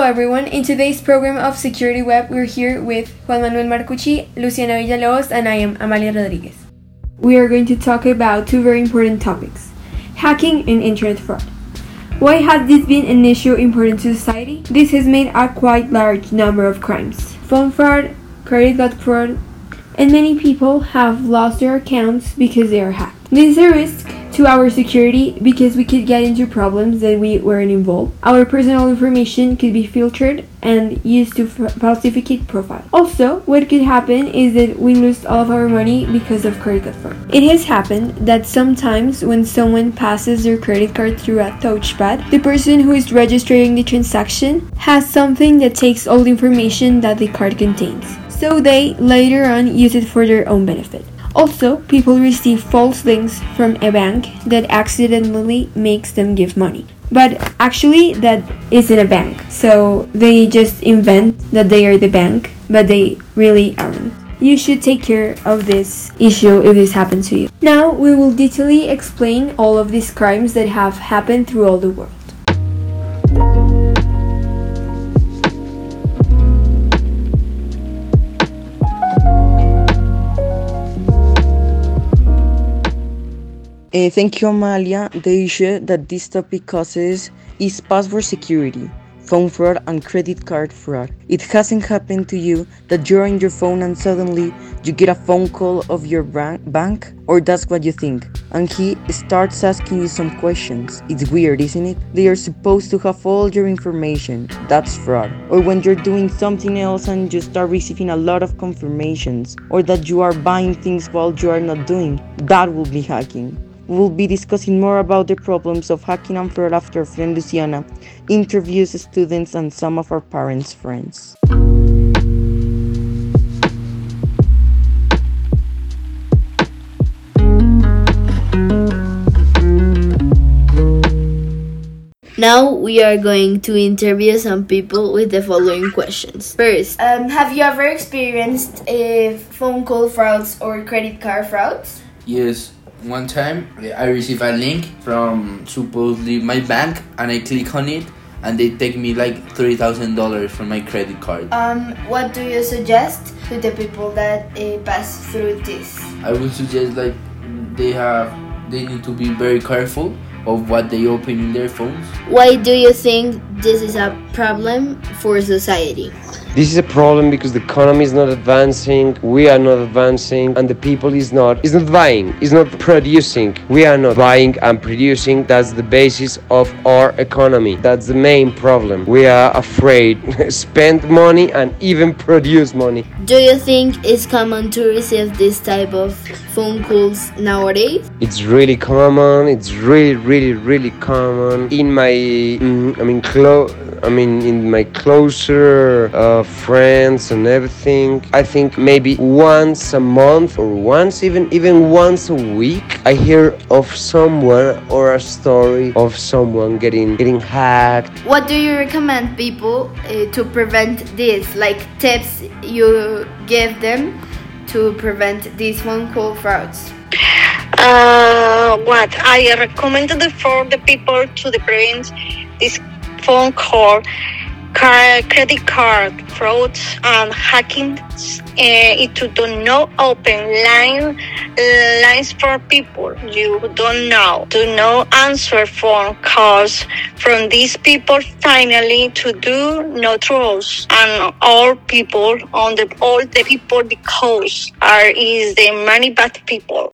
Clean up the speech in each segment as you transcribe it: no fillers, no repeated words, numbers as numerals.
everyone. In today's program of Security Web, we're here with Juan Manuel Marcucci, Luciana Villalobos, and I am Amalia Rodriguez. We are going to talk about two very important topics: hacking and internet fraud. Why has this been an issue important to society? This has made a quite large number of crimes: phone fraud, credit card fraud, and many people have lost their accounts because they are hacked. This is a risk to our security because we could get into problems that we weren't involved. Our personal information could be filtered and used to falsificate profiles. Also, what could happen is that we lose all of our money because of credit card fraud. It has happened that sometimes when someone passes their credit card through a touchpad, the person who is registering the transaction has something that takes all the information that the card contains, so they later on use it for their own benefit. Also, people receive false links from a bank that accidentally makes them give money. But actually, that isn't a bank. So they just invent that they are the bank, but they really aren't. You should take care of this issue if this happens to you. Now, we will detailedly explain all of these crimes that have happened through all the world. Thank you, Amalia. The issue that this topic causes is password security, phone fraud, and credit card fraud. It hasn't happened to you that you're on your phone and suddenly you get a phone call of your bank, or that's what you think, and he starts asking you some questions. It's weird, isn't it? They are supposed to have all your information. That's fraud. Or when you're doing something else and you start receiving a lot of confirmations, or that you are buying things while you are not doing, that will be hacking. We'll be discussing more about the problems of hacking and fraud after our friend Luciana interviews students and some of our parents' friends. Now we are going to interview some people with the following questions. First, have you ever experienced phone call frauds or credit card frauds? Yes. One time I received a link from supposedly my bank and I click on it and they take me like $3,000 from my credit card. What do you suggest to the people that pass through this? I would suggest like they need to be very careful of what they open in their phones. Why do you think this is a problem for society? This is a problem because the economy is not advancing, we are not advancing, and the people is not buying, is not producing. We are not buying and producing. That's the basis of our economy. That's the main problem. We are afraid to spend money and even produce money. Do you think it's common to receive this type of phone calls nowadays? It's really common. It's really common. In my, in my closer friends and everything, I think maybe once a month or even once a week, I hear of someone or a story of someone getting hacked. What do you recommend people to prevent this? Like tips you give them to prevent these phone call frauds? What I recommended for the people to prevent this phone call, credit card frauds and hacking is to do not open lines for people you don't know. Do not answer phone calls from these people. Finally, to do no trust and all people because is the many bad people.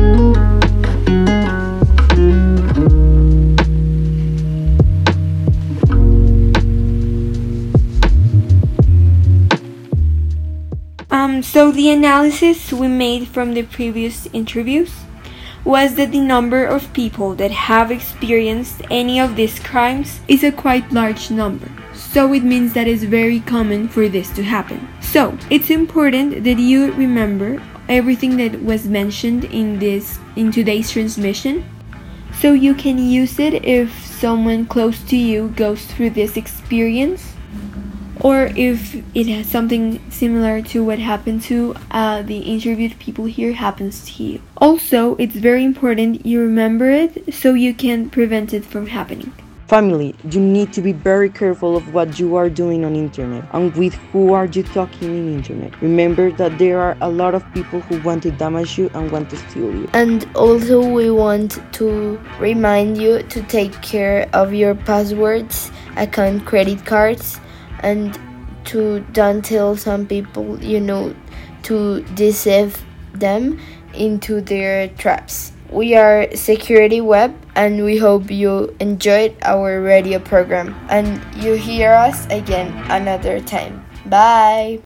So the analysis we made from the previous interviews was that the number of people that have experienced any of these crimes is a quite large number. So it means that it's very common for this to happen. So it's important that you remember everything that was mentioned in today's transmission, so you can use it if someone close to you goes through this experience, or if it has something similar to what happened to the interviewed people here happens to you. Also, it's very important you remember it so you can prevent it from happening. Family, you need to be very careful of what you are doing on internet and with who are you talking in internet. Remember that there are a lot of people who want to damage you and want to steal you. And also we want to remind you to take care of your passwords, account, credit cards, and to don't tell some people, to deceive them into their traps. We are Security Web, and we hope you enjoyed our radio program and you hear us again another time. Bye!